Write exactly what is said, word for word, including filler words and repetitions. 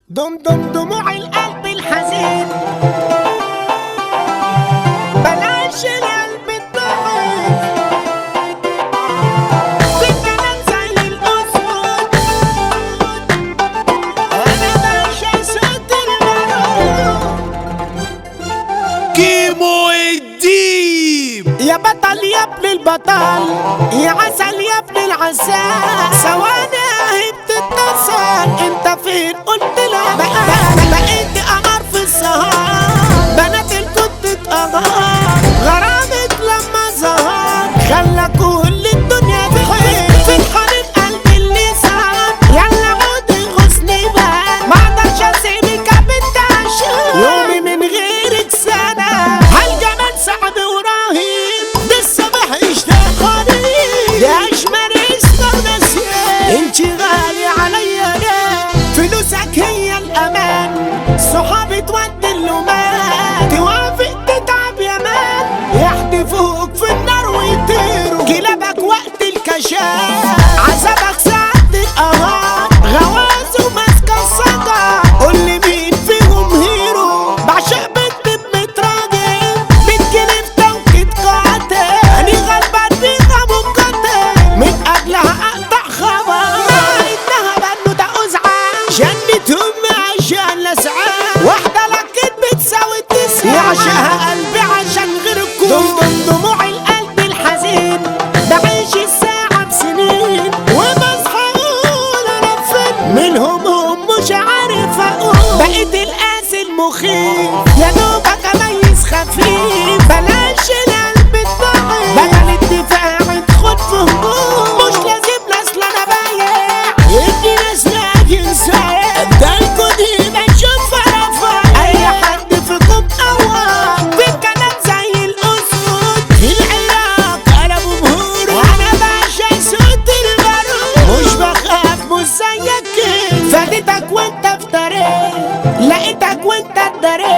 دم دم دموع القلب الحزين، بلاش القلب الضعيف، في الكلام زي الأسود، أنا باشا صوت المرور. كيمو الديب يا بطل يا ابن البطل، يا عسل يا ابن العسل، ثواني اهي بتتصل، انت فين قلت لا بقى بقيت قمر في السهر، بنات الكت اتقمر، غرامك لما ظهر خلى كل الدنيا تحب في الحنين قلبي اللي صار، يلا عودي غصني بقى ما اقدرش اسيبك يا بنت عشان يومي من غيرك سنة، هالجمال صعب ورهيب، للصبح اشتاقني يعيش مريسنا ونسيان، انتي غالية عليا يا فلوسك هي الامان، صحابي تودي اللومان، توافق تتعب يا مان، يحدفوك في النار ويطيروا كلابك وقت الكشاف، عذابك ساعات القهار، غواز وماسكة الصدى، قولي مين فيهم هيرو، بعشق بنت بمتراجل، بتجيلي في توقيت قاتل، أني غلبان بيها منقطع، من قبلها أقطع خبر، مع إنها بنوتة أزعة، جنة أمي عشان لسعان، واحدة لكن بتساوي تسعة، يعشقها قلبي عشان غيركم، دم دم دموع القلب الحزين، بعيش الساعة بسنين، وبصحى أقول أنا فين، منهم هم مش عارف أقول، بقيت القاسي المخيف، يا دوبك أميز خفيف، بلاش القلب الضعيف، بدل الدفاع تدخل في هجوم، مش لازم ناس لا أنا بايع، ادي ناس لاقي انسان، ده الكود هنا نشوفها رفع، أي حد فيكم قوام، في الكلام زي الأسود، العراق قلبوا بهور، وأنا باشا صوت البارود، مش بخاف مش زيك كده، فادتك وأنت في طريق، لقيتك وأنت اتدريت.